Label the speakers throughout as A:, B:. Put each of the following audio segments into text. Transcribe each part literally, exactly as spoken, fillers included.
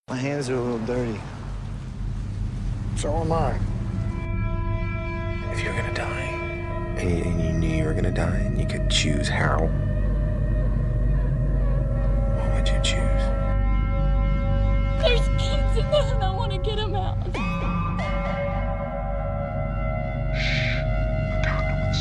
A: My hands are a little dirty. So am I.
B: If you're gonna die, and you, and you knew you were gonna die, and you could choose how, what would you choose?
C: There's kids in there and I want to get them out.
D: Shh. The conduit's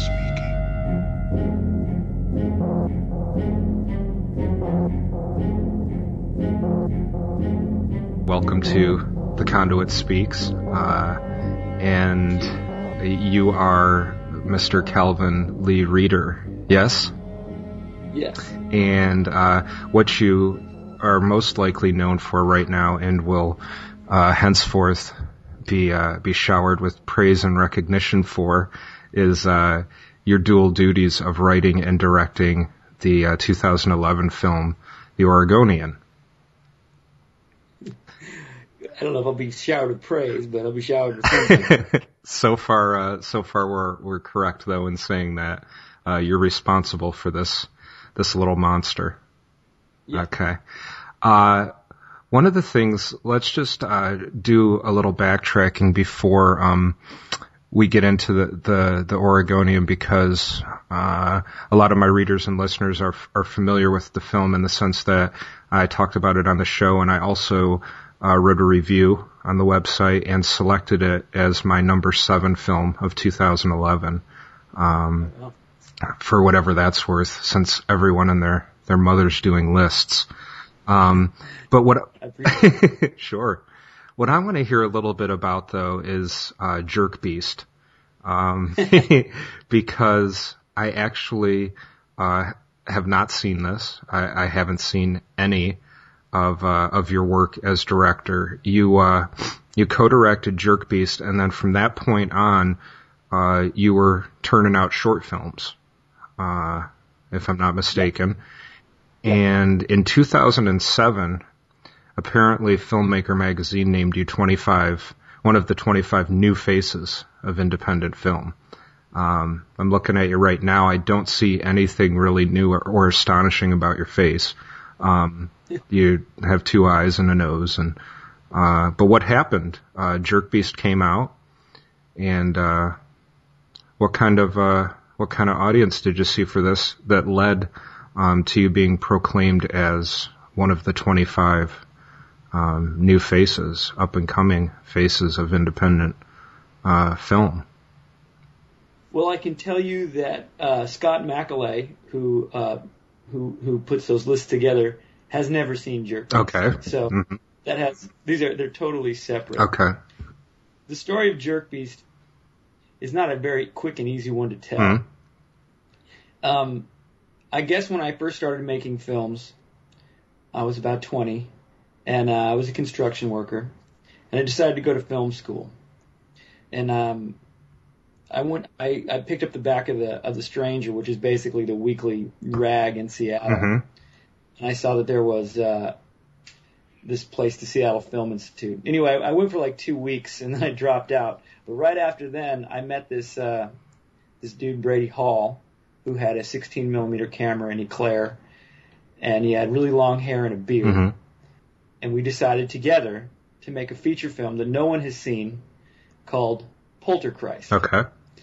D: speaking.
E: Welcome to The Conduit Speaks, uh, and you are Mister Calvin Lee Reeder, yes?
F: Yes.
E: And uh, what you are most likely known for right now and will uh, henceforth be uh, be showered with praise and recognition for is uh, your dual duties of writing and directing the uh, two thousand eleven film, The Oregonian.
F: I don't know if I'll be showered with praise, but I'll be showered with something.
E: so far, uh, so far we're we're correct though in saying that uh, you're responsible for this this little monster.
F: Yeah.
E: Okay. Uh, one of the things, let's just uh, do a little backtracking before um, we get into the the, the Oregonian, because uh, a lot of my readers and listeners are are familiar with the film in the sense that I talked about it on the show, and I also Uh, wrote a review on the website and selected it as my number seven film of two thousand eleven. Um,
F: Wow.
E: For whatever that's worth, since everyone and their, their mother's doing lists. Um, but what,
F: I appreciate it.
E: Sure. What I want to hear a little bit about though is, uh, Jerk Beast. Um, because I actually, uh, have not seen this. I, I haven't seen any of uh, of your work as director. You uh, you co-directed Jerk Beast, and then from that point on, uh, you were turning out short films, uh, if I'm not mistaken. Yeah. And in two thousand seven, apparently Filmmaker magazine named you twenty-five, one of the twenty-five new faces of independent film. Um, I'm looking at you right now. I don't see anything really new or, or astonishing about your face. Um, you have two eyes and a nose, and uh, but what happened? Uh, Jerk Beast came out, and uh, what kind of uh, what kind of audience did you see for this that led um, to you being proclaimed as one of the twenty-five um, new faces, up and coming faces of independent uh, film?
F: Well, I can tell you that uh, Scott McAuley, who uh, who who puts those lists together, has never seen Jerk Beast.
E: Okay.
F: So
E: mm-hmm.
F: that has these are they're totally separate.
E: Okay.
F: The story of Jerk Beast is not a very quick and easy one to tell.
E: Mm-hmm.
F: Um, I guess when I first started making films, I was about twenty, and uh, I was a construction worker, and I decided to go to film school. And um, I went. I, I picked up the back of the of the Stranger, which is basically the weekly rag in Seattle.
E: Mm-hmm.
F: And I saw that there was uh, this place, the Seattle Film Institute. Anyway, I went for like two weeks, and then I dropped out. But right after then, I met this uh, this dude, Brady Hall, who had a sixteen millimeter camera in Eclair, and he had really long hair and a beard.
E: Mm-hmm.
F: And we decided together to make a feature film that no one has seen called Poltergeist.
E: Okay.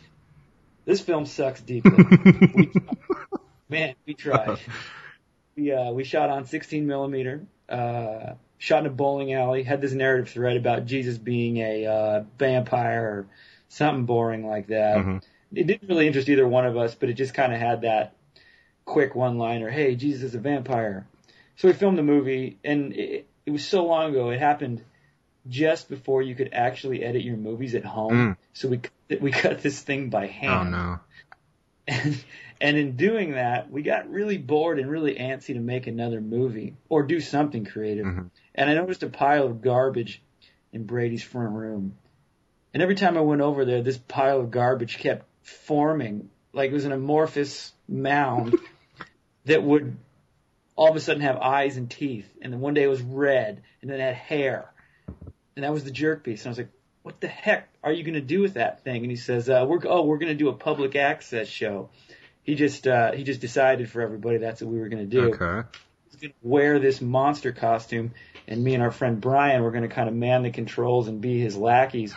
F: This film sucks deeply. we, man, we tried. We uh, we shot on sixteen millimeter, uh, shot in a bowling alley, had this narrative thread about Jesus being a uh, vampire or something boring like that.
E: Mm-hmm.
F: It didn't really interest either one of us, but it just kind of had that quick one-liner, hey, Jesus is a vampire. So we filmed the movie, and it, it was so long ago, it happened just before you could actually edit your movies at home.
E: Mm.
F: So we we cut this thing by hand.
E: Oh, no.
F: And, and in doing that, we got really bored and really antsy to make another movie or do something creative.
E: Mm-hmm.
F: And I noticed a pile of garbage in Brady's front room. And every time I went over there, this pile of garbage kept forming like it was an amorphous mound that would all of a sudden have eyes and teeth. And then one day it was red, and then it had hair. And that was the Jerk Beast. And I was like, what the heck are you going to do with that thing? And he says, uh, we're, oh, we're going to do a public access show. He just, uh, he just decided for everybody that's what we were going to do.
E: Okay.
F: was going to wear this monster costume, and me and our friend Brian were going to kind of man the controls and be his lackeys.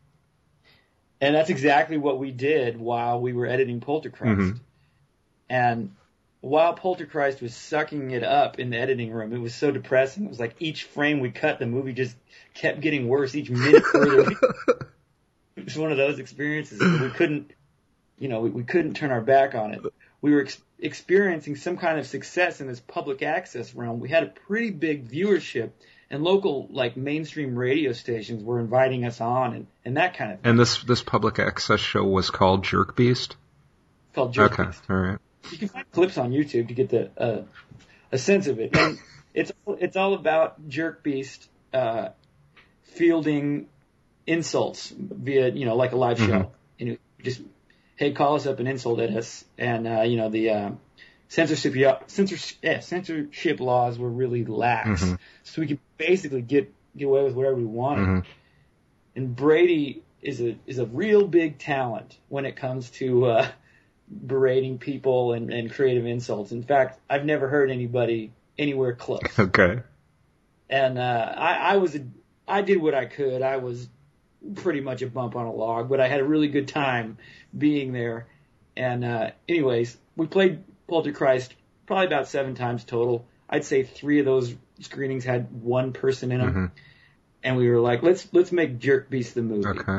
F: And that's exactly what we did while we were editing Poltergeist.
E: Mm-hmm.
F: And while Poltergeist was sucking it up in the editing room, it was so depressing. It was like each frame we cut, the movie just kept getting worse each minute further. It was one of those experiences. We couldn't, you know, we, we couldn't turn our back on it. We were ex- experiencing some kind of success in this public access realm. We had a pretty big viewership, and local, like, mainstream radio stations were inviting us on and, and that kind of thing.
E: And this this public access show was called Jerk Beast?
F: It's called Jerk
E: Okay,
F: Beast.
E: all right.
F: You can find clips on YouTube to get the uh, a sense of it. And it's it's all about Jerk Beast uh, fielding insults via, you know, like a live show.
E: Mm-hmm.
F: And you just, hey, call us up and insult at us. And, uh, you know, the uh, censorship censorship, yeah, censorship laws were really lax.
E: Mm-hmm.
F: So we could basically get, get away with whatever we wanted.
E: Mm-hmm.
F: And Brady is a is a real big talent when it comes to uh, berating people and, and creative insults. In fact, I've never heard anybody anywhere close.
E: Okay.
F: And uh, I, I was a, I did what I could. I was pretty much a bump on a log, but I had a really good time being there. And uh, anyways, we played Poltergeist probably about seven times total. I'd say three of those screenings had one person in them.
E: Mm-hmm.
F: And we were like, let's let's make Jerk Beast the movie.
E: Okay.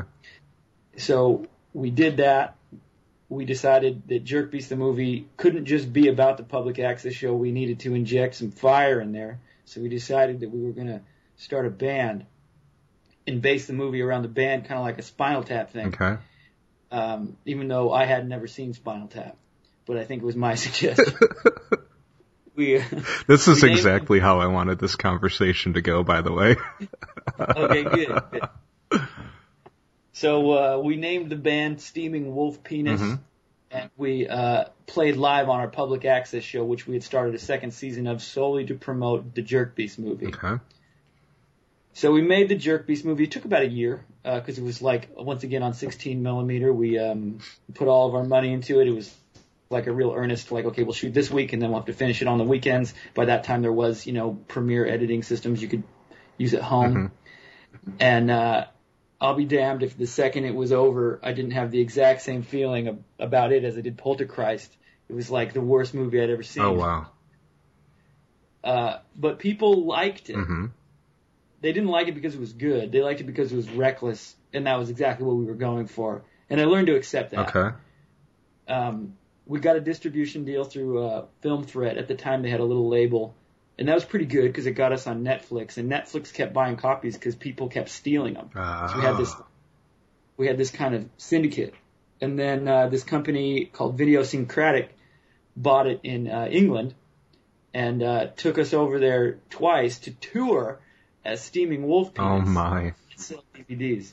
F: So we did that. We decided that Jerk Beast the movie couldn't just be about the public access show. We needed to inject some fire in there. So we decided that we were going to start a band and base the movie around the band, kind of like a Spinal Tap thing.
E: Okay.
F: Um, even though I had never seen Spinal Tap, but I think it was my suggestion. we.
E: This is
F: we named-
E: exactly how I wanted this conversation to go, by the way.
F: Okay, good. good. So uh, we named the band Steaming Wolf Penis,
E: Mm-hmm.
F: and we uh, played live on our public access show, which we had started a second season of solely to promote the Jerk Beast movie.
E: Okay.
F: So we made the Jerk Beast movie. It took about a year because uh, it was like, once again, on sixteen millimeter. We um, put all of our money into it. It was like a real earnest, like, okay, we'll shoot this week and then we'll have to finish it on the weekends. By that time, there was, you know, Premiere editing systems you could use at home.
E: Mm-hmm.
F: And uh, I'll be damned if the second it was over, I didn't have the exact same feeling ab- about it as I did Poltergeist. It was like the worst movie I'd ever seen.
E: Oh, wow.
F: Uh, but people liked it.
E: Mm-hmm.
F: They didn't like it because it was good. They liked it because it was reckless, and that was exactly what we were going for. And I learned to accept that.
E: Okay.
F: Um, we got a distribution deal through uh, Film Threat. At the time, they had a little label, and that was pretty good because it got us on Netflix. And Netflix kept buying copies because people kept stealing them.
E: Uh,
F: So we had this, we had this kind of syndicate. And then uh, this company called Videosyncratic bought it in uh, England and uh, took us over there twice to tour as Steaming Wolf
E: Oh,
F: Penis.
E: my.
F: And sell D V Ds.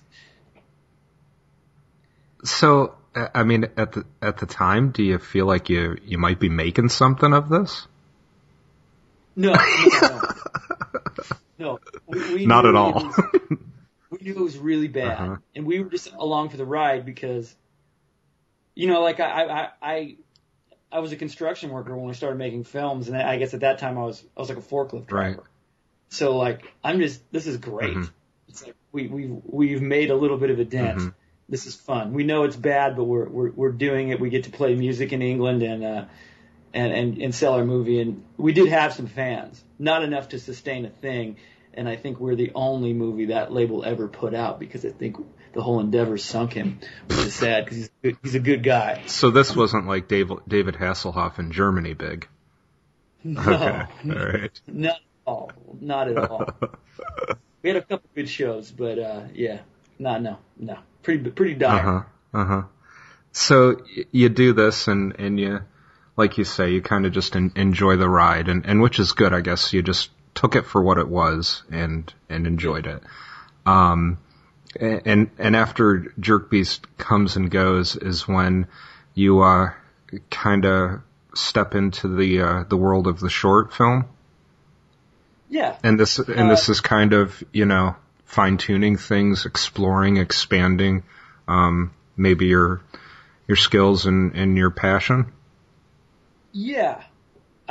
E: So, uh, I mean, at the at the time, do you feel like you, you might be making something of this?
F: No, no, no. no. We, we
E: Not
F: knew
E: at
F: it
E: all.
F: was- we knew it was really bad,
E: Uh-huh.
F: and we were just along for the ride because, you know, like I, I, I, I was a construction worker when we started making films, and I guess at that time I was, I was like a forklift driver.
E: Right.
F: So like, I'm just, this is great.
E: Mhm.
F: It's like we, we, we've made a little bit of a dent.
E: Mhm.
F: This is fun. We know it's bad, but we're, we're, we're doing it. We get to play music in England and, uh, and, and, and sell our movie. And we did have some fans, not enough to sustain a thing. And I think we're the only movie that label ever put out because I think the whole endeavor sunk him, which is sad because he's, a good- he's a good guy.
E: So this wasn't like David, David Hasselhoff in Germany big.
F: No,
E: Okay. All right.
F: not at all. Not at all. We had a couple good shows, but uh, yeah, no, no, no. Pretty, pretty dire.
E: Uh-huh. Uh-huh. So y- you do this and, and you, like you say, you kind of just en- enjoy the ride and, and which is good, I guess. You just took it for what it was and, and enjoyed it. Um, and, and after Jerk Beast comes and goes is when you, uh, kind of step into the, uh, the world of the short film.
F: Yeah.
E: And this, and this is kind of, you know, fine tuning things, exploring, expanding, um, maybe your, your skills and, and your passion.
F: Yeah.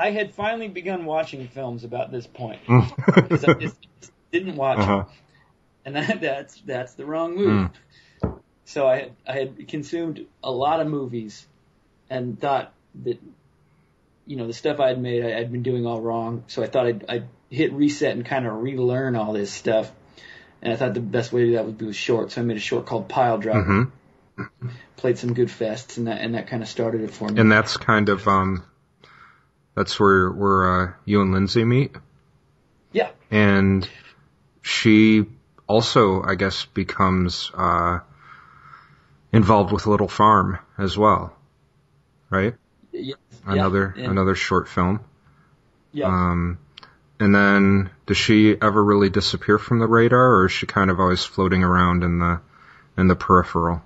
F: I had finally begun watching films about this point because I just didn't watch
E: Uh-huh.
F: them, and that, that's that's the wrong move.
E: Mm.
F: So I had, I had consumed a lot of movies, and thought that, you know, the stuff I had made I, I'd been doing all wrong. So I thought I'd, I'd hit reset and kind of relearn all this stuff. And I thought the best way to do that would be with short. So I made a short called Pile Driver.
E: Mm-hmm.
F: Played some good fests, and that and that kind of started it for me.
E: And that's kind of um, that's where where uh, you and Lindsay meet.
F: Yeah.
E: And she also, I guess, becomes uh, involved with Little Farm as well, right?
F: Yes.
E: Another
F: yeah. and,
E: another short film.
F: Yeah.
E: Um, and then does she ever really disappear from the radar, or is she kind of always floating around in the in the peripheral?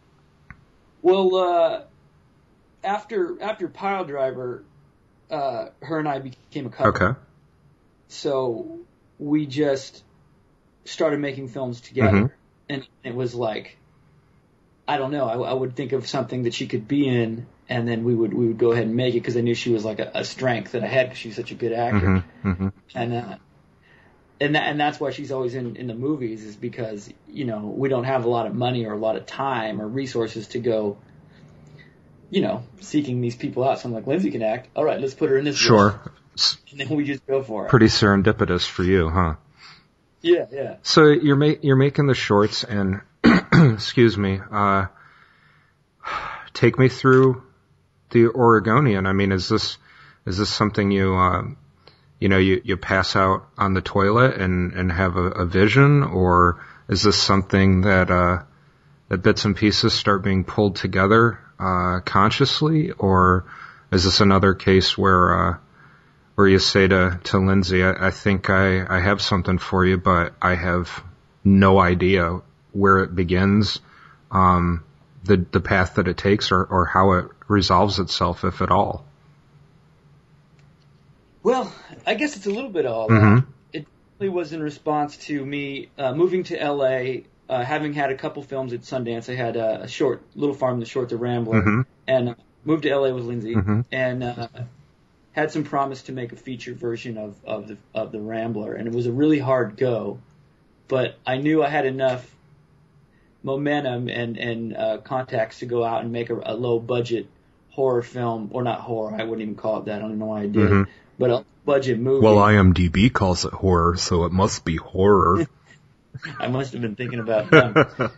F: Well, uh, after after Pile Driver, uh, her and I became a couple.
E: Okay.
F: So we just started making films together,
E: Mm-hmm.
F: and it was like, I don't know, I, I would think of something that she could be in, and then we would we would go ahead and make it because I knew she was like a, a strength that I had because she was such a good actor,
E: Mm-hmm. Mm-hmm.
F: and uh, and that, and that's why she's always in in the movies, is because, you know, we don't have a lot of money or a lot of time or resources to go, you know, seeking these people out. So I'm like, Lindsay can act. All right, let's put her in this.
E: Sure.
F: role. And then we just go for it.
E: Pretty serendipitous for you, huh?
F: Yeah, yeah.
E: So you're ma- you're making the shorts, and excuse me, uh, take me through the Oregonian. I mean, is this is this something you uh, you know you, you pass out on the toilet and, and have a, a vision, or is this something that uh, that bits and pieces start being pulled together uh, consciously, or is this another case where uh, where you say to, to Lindsay, I, I think I, I have something for you, but I have no idea where it begins, um, the the path that it takes, or, or how it resolves itself, if at all?
F: Well, I guess it's a little bit of all
E: Mm-hmm.
F: that. It really was in response to me uh, moving to L A, uh, having had a couple films at Sundance. I had uh, a short, Little Farm, the short, The Rambler,
E: Mm-hmm.
F: and uh, moved to L A with Lindsay,
E: Mm-hmm.
F: and uh, had some promise to make a feature version of, of the of the Rambler, and it was a really hard go, but I knew I had enough momentum and and uh, contacts to go out and make a, a low budget horror film, or not horror, I wouldn't even call it that. I don't even know why I did,
E: Mm-hmm.
F: but a budget movie.
E: Well, I M D B calls it horror, so it must be horror.
F: I must have been thinking about them.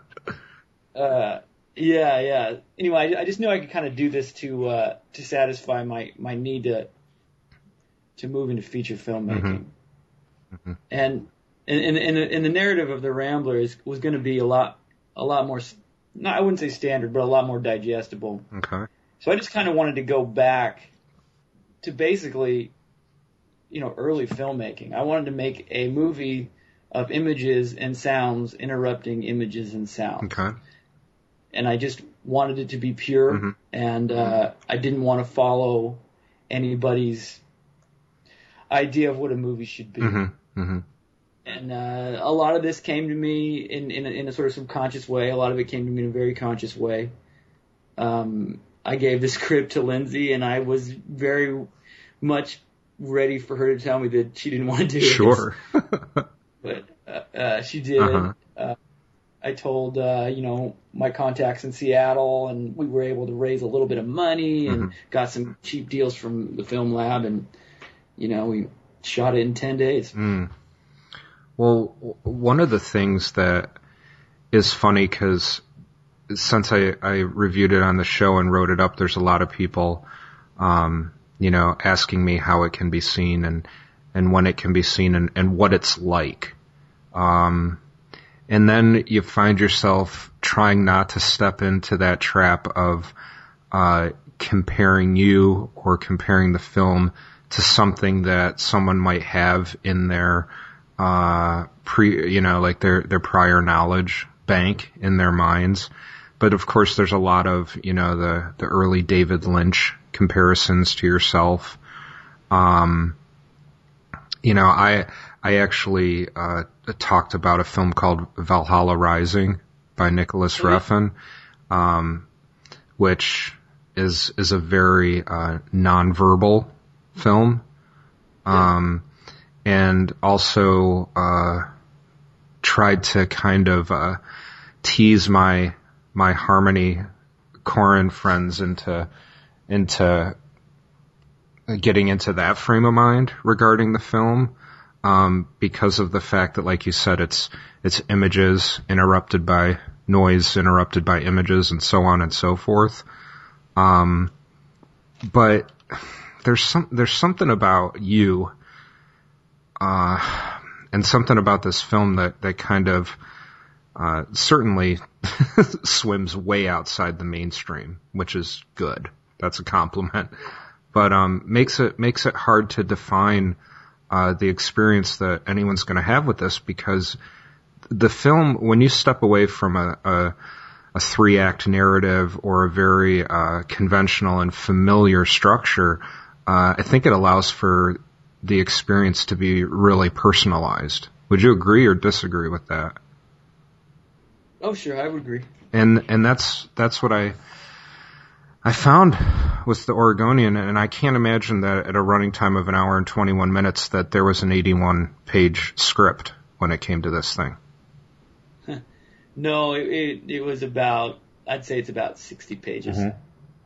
F: uh, yeah, yeah. Anyway, I, I just knew I could kind of do this to uh, to satisfy my, my need to to move into feature filmmaking.
E: Mm-hmm. Mm-hmm.
F: And and and, and, the, and the narrative of the Rambler is, was going to be a lot a lot more, not I wouldn't say standard, but a lot more digestible.
E: Okay.
F: So I just kind of wanted to go back to basically, you know, early filmmaking. I wanted to make a movie of images and sounds interrupting images and sounds.
E: Okay.
F: And I just wanted it to be pure,
E: Mm-hmm.
F: and uh, I didn't want to follow anybody's idea of what a movie should be.
E: Mm-hmm. Mm-hmm.
F: And uh, a lot of this came to me in, in, a, in a sort of subconscious way. A lot of it came to me in a very conscious way. Um, I gave the script to Lindsay, and I was very much ready for her to tell me that she didn't want to do it.
E: Sure.
F: But uh, uh, she did.
E: Uh-huh.
F: Uh, I told, uh, you know, my contacts in Seattle, and we were able to raise a little bit of money and
E: Mm-hmm.
F: got some cheap deals from the film lab, and, you know, we shot it in ten days.
E: Mm. Well, w- one of the things that is funny, because since I, I reviewed it on the show and wrote it up, there's a lot of people, um, you know, asking me how it can be seen and, and when it can be seen and, and what it's like. Um, and then you find yourself trying not to step into that trap of, uh, comparing you or comparing the film to something that someone might have in their, uh, pre, you know, like their, their prior knowledge bank in their minds. But of course there's a lot of, you know, the, the early David Lynch comparisons to yourself. Um, you know, I, I actually, uh, talked about a film called Valhalla Rising by Nicholas Refn, um, which is, is a very, uh, nonverbal film, um, and also uh, tried to kind of uh, tease my my Harmony Korine friends into into getting into that frame of mind regarding the film, um, because of the fact that, like you said, it's it's images interrupted by noise, interrupted by images, and so on and so forth. Um, but there's some there's something about you, uh, and something about this film that that kind of uh, certainly swims way outside the mainstream, which is good. That's a compliment. But um, makes it makes it hard to define uh, the experience that anyone's going to have with this, because the film, when you step away from a, a, a three-act narrative or a very uh, conventional and familiar structure, uh, I think it allows for the experience to be really personalized. Would you agree or disagree with that?
F: Oh, sure, I would agree.
E: And and that's that's what I I found with the Oregonian, and I can't imagine that at a running time of an hour and twenty-one minutes that there was an eighty-one page script when it came to this thing.
F: No, it, it it was about, I'd say it's about sixty pages.
E: Mm-hmm.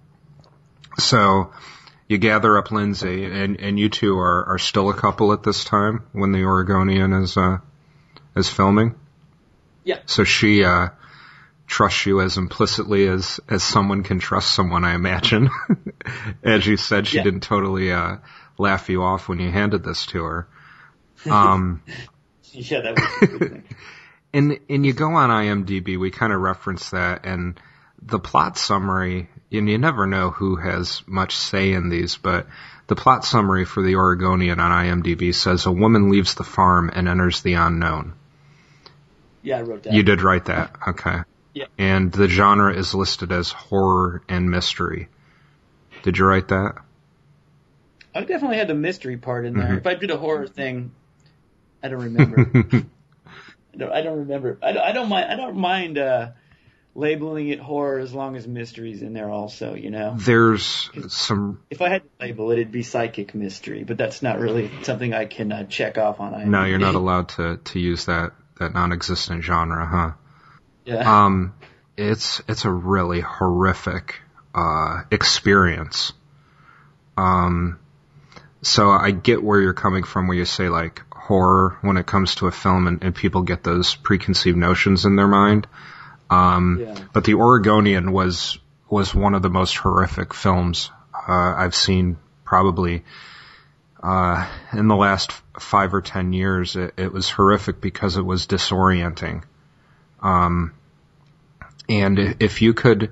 E: So you gather up Lindsay, and, and you two are, are still a couple at this time when the Oregonian is uh, is filming?
F: Yeah.
E: So she uh, trusts you as implicitly as, as someone can trust someone, I imagine. As you said, she
F: yeah.
E: didn't totally uh, laugh you off when you handed this to her. Um,
F: yeah, that was a good thing.
E: And, and you go on IMDb, we kind of reference that, and the plot summary, and you never know who has much say in these, but the plot summary for the Oregonian on IMDb says a woman leaves the farm and enters the unknown.
F: Yeah, I wrote that.
E: You did write that, okay.
F: Yeah. And
E: the genre is listed as horror and mystery. Did you write that?
F: I definitely had the mystery part in there.
E: Mm-hmm.
F: If I did a horror thing, I don't remember. No, I don't remember. I don't, I don't mind. I don't mind uh, labeling it horror as long as mystery's in there also. You know,
E: there's some.
F: If I had to label it, it'd be psychic mystery, but that's not really something I can uh, check off on. I M D B.
E: No, you're not allowed to to use that that non-existent genre, huh?
F: Yeah.
E: Um, it's it's a really horrific uh experience. Um, so I get where you're coming from, where you say like horror when it comes to a film, and, and people get those preconceived notions in their mind. Um, yeah. But The Oregonian was was one of the most horrific films uh, I've seen probably uh, in the last five or ten years. It, it was horrific because it was disorienting. Um, and if you could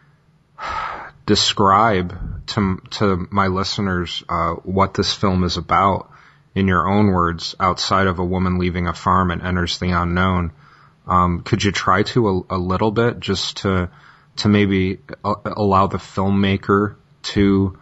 E: describe to to my listeners uh, what this film is about in your own words, outside of a woman leaving a farm and enters the unknown, um, could you try to a, a little bit, just to to maybe a, allow the filmmaker to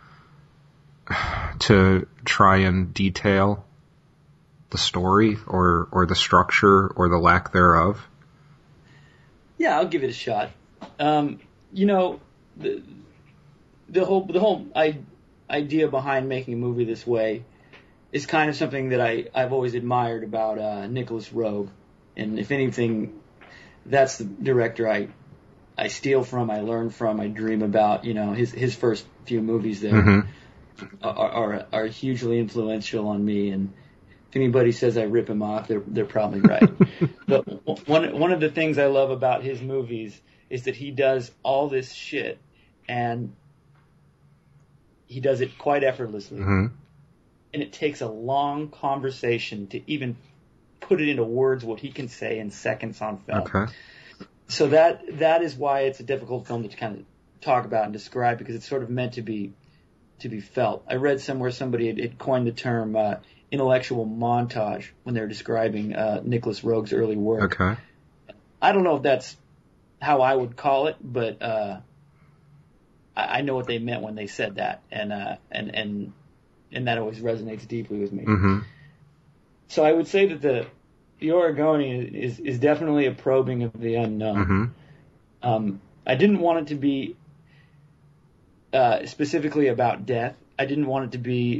E: to try and detail the story or or the structure or the lack thereof?
F: Yeah, I'll give it a shot. Um, you know, the the whole the whole I, idea behind making a movie this way is kind of something that I, I've always admired about uh, Nicholas Roeg. And if anything, that's the director I I steal from, I learn from, I dream about. You know, his his first few movies there mm-hmm. are, are are hugely influential on me. And if anybody says I rip him off, they're they're probably right. But one one of the things I love about his movies is that he does all this shit, and he does it quite effortlessly.
E: Mm-hmm.
F: And it takes a long conversation to even put it into words what he can say in seconds on film.
E: Okay.
F: So that that is why it's a difficult film to kind of talk about and describe, because it's sort of meant to be to be felt. I read somewhere somebody had, had coined the term uh, intellectual montage when they were describing uh, Nicholas Roeg's early work.
E: Okay.
F: I don't know if that's how I would call it, but uh, I, I know what they meant when they said that, and uh, and and. And that always resonates deeply with me.
E: Mm-hmm.
F: So I would say that the the Oregonian is, is definitely a probing of the unknown.
E: Mm-hmm.
F: Um, I didn't want it to be uh, specifically about death. I didn't want it to be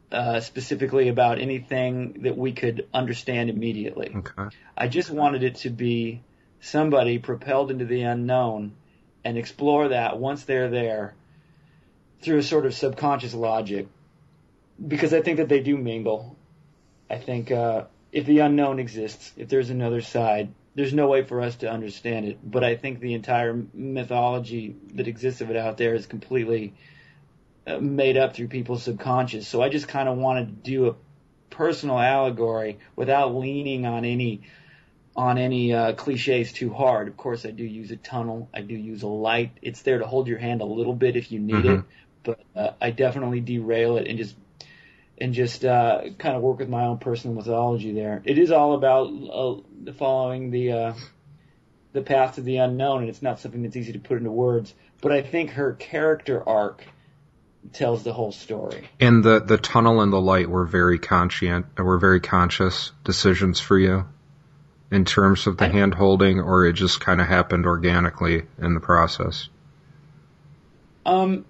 F: uh, specifically about anything that we could understand immediately.
E: Okay.
F: I just wanted it to be somebody propelled into the unknown and explore that once they're there through a sort of subconscious logic, because I think that they do mingle. I think uh, if the unknown exists, if there's another side, there's no way for us to understand it. But I think the entire mythology that exists of it out there is completely uh, made up through people's subconscious. So I just kind of wanted to do a personal allegory without leaning on any on any uh, cliches too hard. Of course, I do use a tunnel. I do use a light. It's there to hold your hand a little bit if you need
E: Mm-hmm.
F: it. But uh, I definitely derail it and just and just uh, kind of work with my own personal mythology there. It is all about uh, following the uh, the path to the unknown, and it's not something that's easy to put into words. But I think her character arc tells the whole story.
E: And the, the tunnel and the light were very conscient, were very conscious decisions for you in terms of the
F: I,
E: hand holding, or it just kind of happened organically in the process?
F: Um,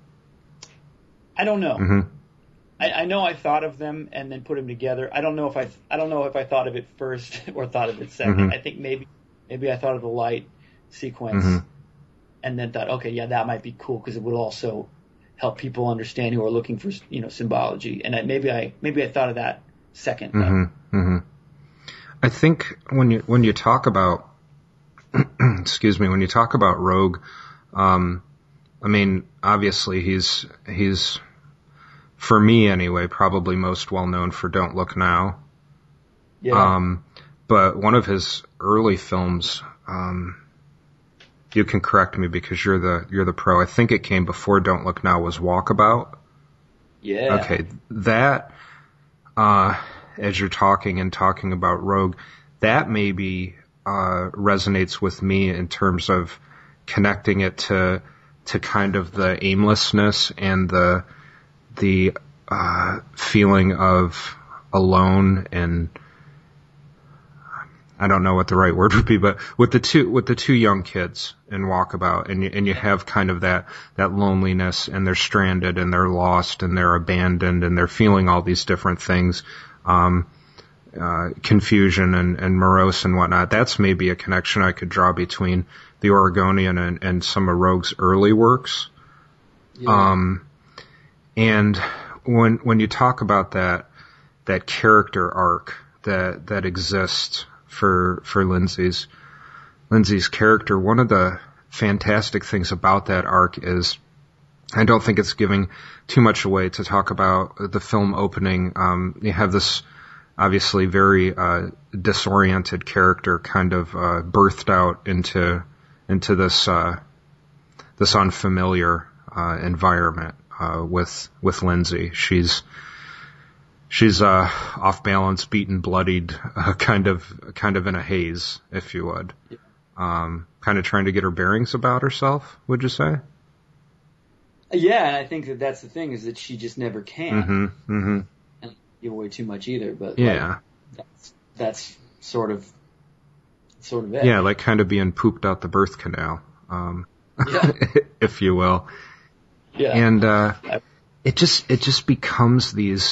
F: I don't know.
E: Mm-hmm.
F: I, I know I thought of them and then put them together. I don't know if I I don't know if I thought of it first or thought of it second.
E: Mm-hmm.
F: I think maybe maybe I thought of the light sequence
E: Mm-hmm.
F: and then thought, okay, yeah, that might be cool because it would also help people understand who are looking for, you know, symbology. And I, maybe I maybe I thought of that second.
E: Mm-hmm. Mm-hmm. I think when you when you talk about excuse me when you talk about Rogue, um, I mean obviously he's he's for me anyway probably most well known for Don't Look Now.
F: Yeah.
E: Um, but one of his early films, um, you can correct me because you're the you're the pro. I think it came before Don't Look Now, was Walkabout.
F: Yeah.
E: Okay, that uh, as you're talking and talking about Rogue, that maybe uh, resonates with me in terms of connecting it to to kind of the aimlessness and the the uh, feeling of alone, and I don't know what the right word would be, but with the two with the two young kids in Walkabout, and you, and you have kind of that that loneliness, and they're stranded, and they're lost, and they're abandoned, and they're feeling all these different things, um, uh, confusion and, and morose and whatnot. That's maybe a connection I could draw between the Oregonian and, and some of Rogue's early works.
F: Yeah.
E: Um, and when when you talk about that that character arc that that exists for for Lindsay's Lindsay's character, one of the fantastic things about that arc is, I don't think it's giving too much away to talk about the film opening. Um, you have this obviously very uh, disoriented character kind of uh, birthed out into into this uh, this unfamiliar uh, environment uh, with with Lindsay. She's She's uh, off balance, beaten, bloodied, uh, kind of kind of in a haze, if you would.
F: Yeah.
E: Um, kind of trying to get her bearings about herself, would you say?
F: Yeah, and I think that that's the thing, is that she just never can.
E: Mm-hmm. Mm-hmm.
F: And give away too much either, but
E: Yeah.
F: like, that's that's sort of sort of it.
E: Yeah, like kind of being pooped out the birth canal, um,
F: Yeah.
E: if you will.
F: Yeah.
E: And uh, it just it just becomes these.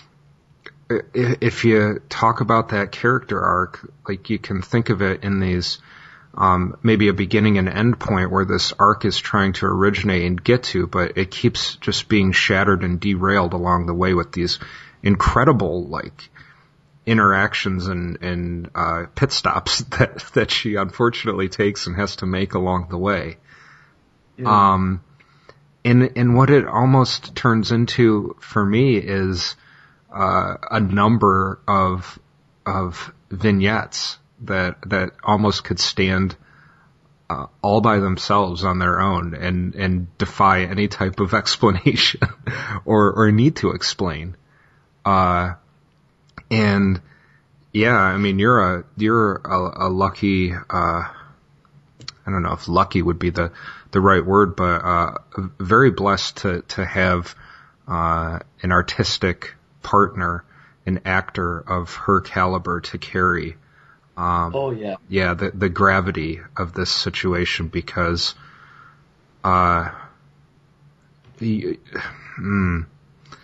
E: If you talk about that character arc, like you can think of it in these, um, maybe a beginning and end point where this arc is trying to originate and get to, but it keeps just being shattered and derailed along the way with these incredible, like, interactions and, and, uh, pit stops that, that she unfortunately takes and has to make along the way.
F: Yeah.
E: Um, and, and what it almost turns into for me is, Uh, a number of of vignettes that that almost could stand uh, all by themselves on their own and and defy any type of explanation or or need to explain. Uh, and yeah, I mean you're a you're a, a lucky. Uh, I don't know if lucky would be the the right word, but uh, very blessed to to have uh, an artistic partner, an actor of her caliber to carry, um,
F: oh yeah,
E: yeah, the the gravity of this situation, because, uh, the, mm,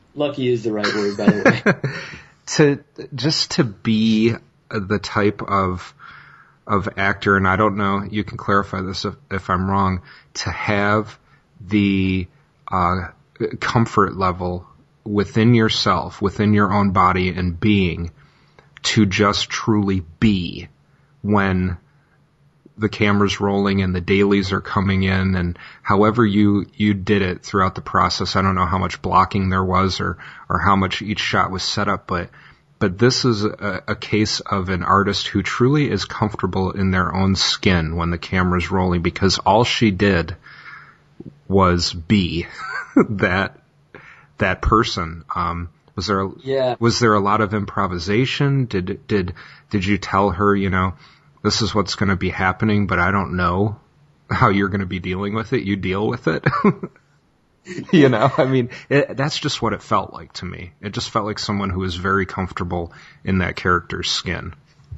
F: Lucky is the right word, by the way.
E: to just to be the type of of actor, and I don't know, you can clarify this if, if I'm wrong, to have the uh, comfort level within yourself, within your own body and being, to just truly be when the camera's rolling and the dailies are coming in, and however you, you did it throughout the process. I don't know how much blocking there was or, or how much each shot was set up, but, but this is a, a case of an artist who truly is comfortable in their own skin when the camera's rolling, because all she did was be that, that person. Um, was there, a,
F: yeah.
E: was there a lot of improvisation? Did, did, did you tell her, you know, this is what's going to be happening, but I don't know how you're going to be dealing with it. You deal with it. You know, I mean, it, that's just what it felt like to me. It just felt like someone who was very comfortable in that character's skin.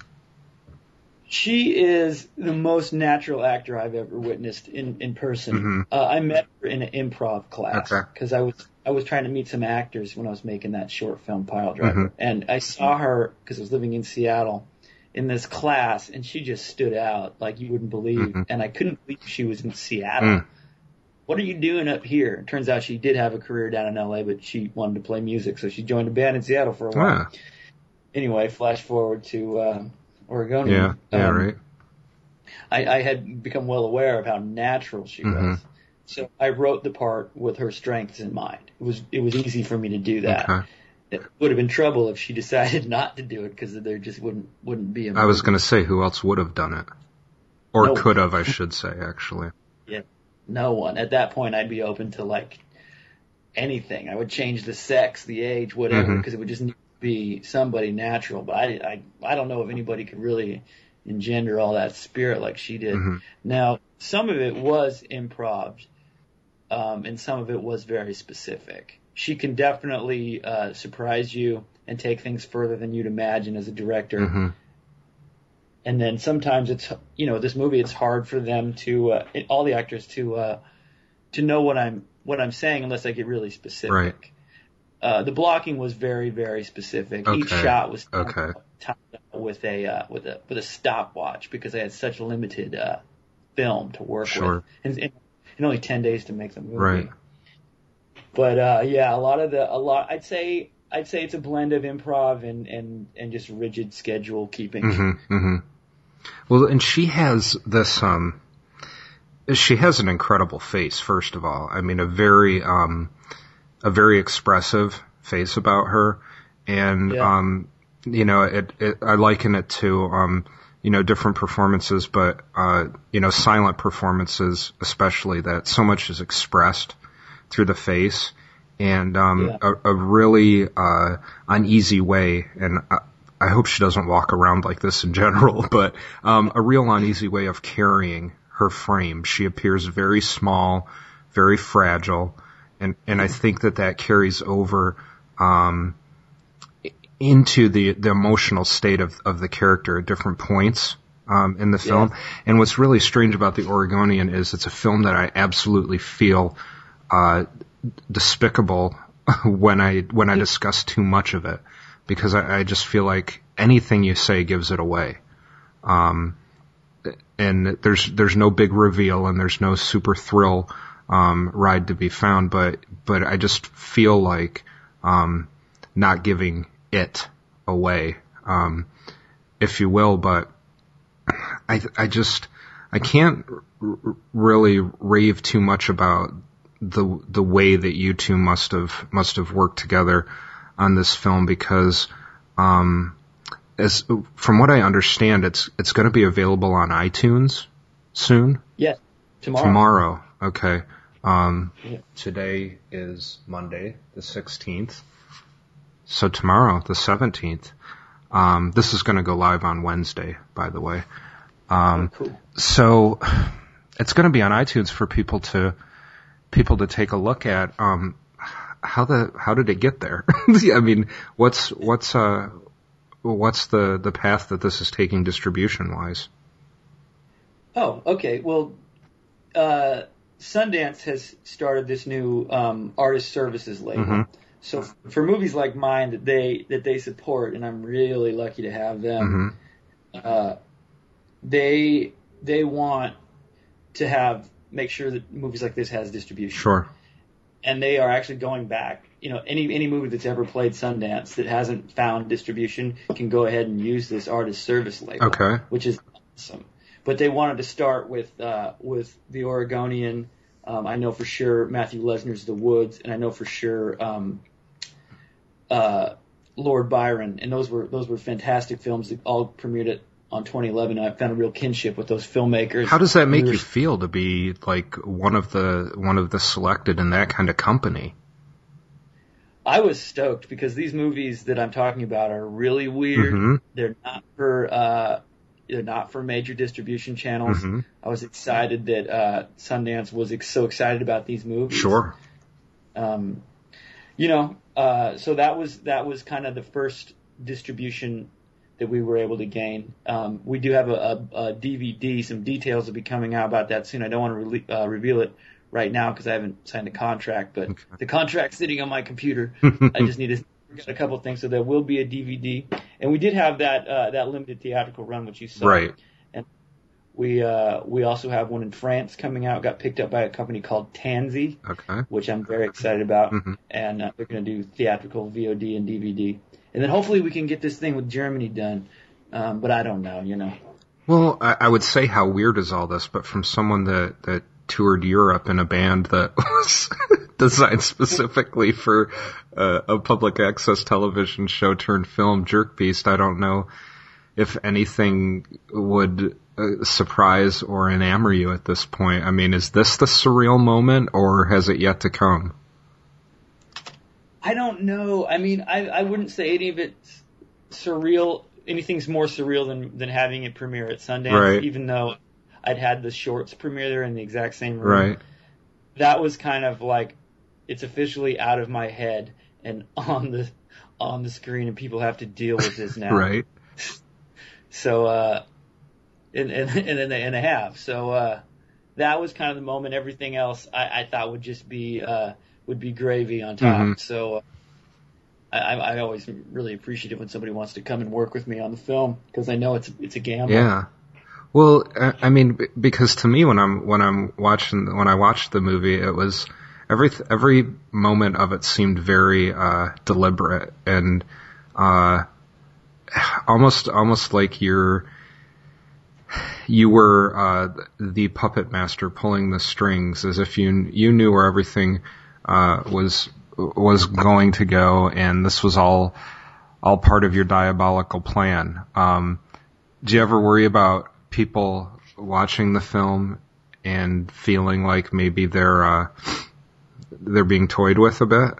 F: She is the most natural actor I've ever witnessed in, in person.
E: Mm-hmm.
F: Uh, I met her in an improv class because
E: okay.
F: I was I was trying to meet some actors when I was making that short film Pile Driver.
E: Mm-hmm.
F: And I saw her because I was living in Seattle in this class, and she just stood out like you wouldn't believe. Mm-hmm. And I couldn't believe she was in Seattle. Mm. What are you doing up here? It turns out she did have a career down in L A, but she wanted to play music, so she joined a band in Seattle for a while.
E: Yeah.
F: Anyway, flash forward to uh, Oregonian.
E: Yeah, yeah,
F: um,
E: right.
F: I, I had become well aware of how natural she
E: mm-hmm.
F: was. So I wrote the part with her strengths in mind. It was it was easy for me to do that.
E: Okay.
F: It would have been trouble if she decided not to do it, because there just wouldn't wouldn't be a movie.
E: I was going to say, who else would have done it? Or
F: no
E: could have, I should say, actually.
F: Yeah, no one. At that point, I'd be open to, like, anything. I would change the sex, the age, whatever, because mm-hmm. it would just need to be somebody natural. But I, I, I don't know if anybody could really engender all that spirit like she did.
E: Mm-hmm.
F: Now, some of it was improv, um, and some of it was very specific. She can definitely uh, surprise you and take things further than you'd imagine as a director.
E: Mm-hmm.
F: And then sometimes it's, you know, this movie, it's hard for them to, uh, it, all the actors to, uh, to know what I'm, what I'm saying unless I get really specific.
E: Right.
F: Uh, the blocking was very, very specific.
E: Okay.
F: Each shot was timed,
E: okay.
F: timed with a, uh, with a, with a stopwatch, because I had such limited, uh, film to work
E: sure.
F: with. And, and, and only ten days to make the movie.
E: Right.
F: But, uh, yeah, a lot of the, a lot, I'd say, I'd say it's a blend of improv and, and, and just rigid schedule keeping.
E: Mm-hmm, mm-hmm. Well, and she has this, um, she has an incredible face, first of all. I mean, a very, um, a very expressive face about her. And, yeah. um, you know, it, it, I liken it to, um, you know, different performances, but, uh, you know, silent performances, especially, that so much is expressed through the face, and um, yeah. a, a really uh, uneasy way, and I, I hope she doesn't walk around like this in general, but um, a real uneasy way of carrying her frame. She appears very small, very fragile, and, and I think that that carries over um, into the, the emotional state of, of the character at different points um, in the film. Yeah. And what's really strange about The Oregonian is it's a film that I absolutely feel Uh, despicable when I when I discuss too much of it, because I, I just feel like anything you say gives it away, um, and there's there's no big reveal and there's no super thrill um, ride to be found, but but I just feel like um, not giving it away, um, if you will, but I I just I can't r- really rave too much about the the way that you two must have must have worked together on this film, because um as from what I understand, it's it's going to be available on iTunes soon.
F: Yes, tomorrow.
E: Tomorrow, okay. Um
F: yeah.
E: Today is Monday, the sixteenth. So tomorrow, the seventeenth. Um this is going to go live on Wednesday, by the way. Um
F: oh, cool.
E: So it's going to be on iTunes for people to people to take a look at. Um, how the how did it get there? I mean, what's what's uh what's the the path that this is taking distribution wise?
F: Oh, okay. Well, uh, Sundance has started this new um, artist services label, mm-hmm. So for movies like mine that they that they support, and I'm really lucky to have them,
E: Mm-hmm.
F: uh, they they want to have make sure that movies like this has distribution.
E: Sure.
F: And they are actually going back. You know, any any movie that's ever played Sundance that hasn't found distribution can go ahead and use this artist service label,
E: Okay.
F: which is awesome. But they wanted to start with uh, with the Oregonian. Um, I know for sure Matthew Lesner's The Woods, and I know for sure um, uh, Lord Byron, and those were those were fantastic films that all premiered it on twenty eleven. I found a real kinship with those filmmakers.
E: How does that make
F: We were-
E: you feel to be like one of the one of the selected in that kind of company?
F: I was stoked because these movies that I'm talking about are really weird.
E: Mm-hmm.
F: They're not for uh, they're not for major distribution channels.
E: Mm-hmm.
F: I was excited that uh, Sundance was ex- so excited about these movies.
E: Sure.
F: Um, you know, uh, so that was that was kind of the first distribution that we were able to gain. Um, we do have a, a, a D V D. Some details will be coming out about that soon. I don't want to re- uh, reveal it right now because I haven't signed a contract, but
E: Okay.
F: the contract's sitting on my computer. I just need to get a couple of things, so there will be a D V D. And we did have that uh, that limited theatrical run, which you saw.
E: Right.
F: And we uh, we also have one in France coming out. Got picked up by a company called Tansy,
E: Okay.
F: which I'm very excited about.
E: Mhm.
F: And uh, they're going to do theatrical, V O D, and D V D. And then hopefully we can get this thing with Germany done. Um, but I don't know, you know.
E: Well, I, I would say how weird is all this, but from someone that, that toured Europe in a band that was designed specifically for uh, a public access television show turned film, Jerk Beast, I don't know if anything would uh, surprise or enamor you at this point. I mean, is this the surreal moment, or has it yet to come?
F: I don't know. I mean, I, I wouldn't say any of it's surreal. Anything's more surreal than, than having it premiere at Sundance,
E: Right.
F: even though I'd had the shorts premiere there in the exact same room.
E: Right.
F: That was kind of like, it's officially out of my head and on the on the screen, and people have to deal with this now.
E: Right.
F: So, uh, and, and, and then they, and they have. So, uh, that was kind of the moment. Everything else I, I thought would just be, uh, would be gravy on top.
E: Mhm.
F: So, uh, I, I always really appreciate it when somebody wants to come and work with me on the film because I know it's, it's a gamble.
E: Yeah. Well, I I mean, b- because to me, when I'm when I'm watching when I watched the movie, it was every every moment of it seemed very uh, deliberate and uh, almost almost like you're you were uh, the puppet master pulling the strings, as if you you knew where everything uh, was was going to go, and this was all all part of your diabolical plan. Um, do you ever worry about people watching the film and feeling like maybe they're uh, they're being toyed with a bit?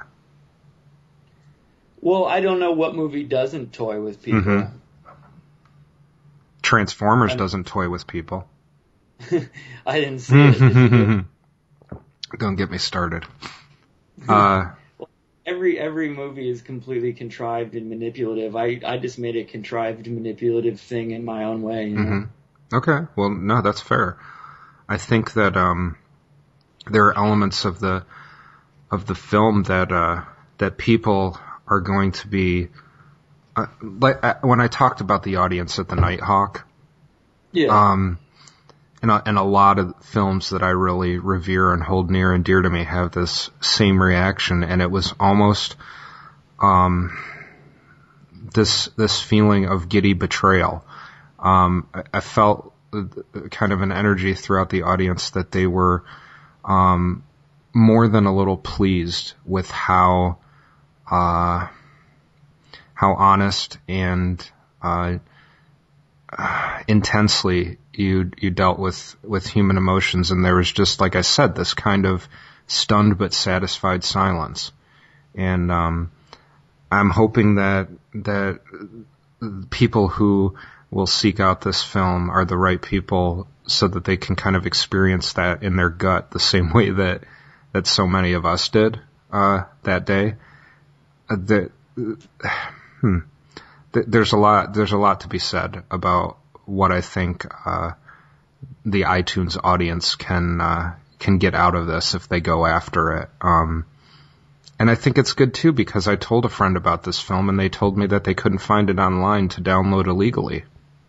F: Well, I don't know what movie doesn't toy with people.
E: Mhm. Transformers
F: I'm-
E: doesn't toy with people.
F: I didn't see it. Did you do it?
E: Don't get me started. Uh,
F: Every every movie is completely contrived and manipulative. I, I just made a contrived manipulative thing in my own way. You know?
E: mhm. Okay, well, no, that's fair. I think that um, there are elements of the of the film that uh, that people are going to be uh, like uh, when I talked about the audience at the Nighthawk.
F: Yeah.
E: Um, and a, and a lot of films that I really revere and hold near and dear to me have this same reaction, and it was almost um, this this feeling of giddy betrayal. Um, I, I felt kind of an energy throughout the audience that they were um, more than a little pleased with how uh, how honest and uh, intensely you you dealt with with human emotions, and there was just, like I said, this kind of stunned but satisfied silence. And um, I'm hoping that that people who will seek out this film are the right people, so that they can kind of experience that in their gut, the same way that that so many of us did uh, that day. Uh, that hmm. There's a lot. There's a lot to be said about what I think uh, the iTunes audience can uh, can get out of this if they go after it. Um, And I think it's good too because I told a friend about this film and they told me that they couldn't find it online to download illegally.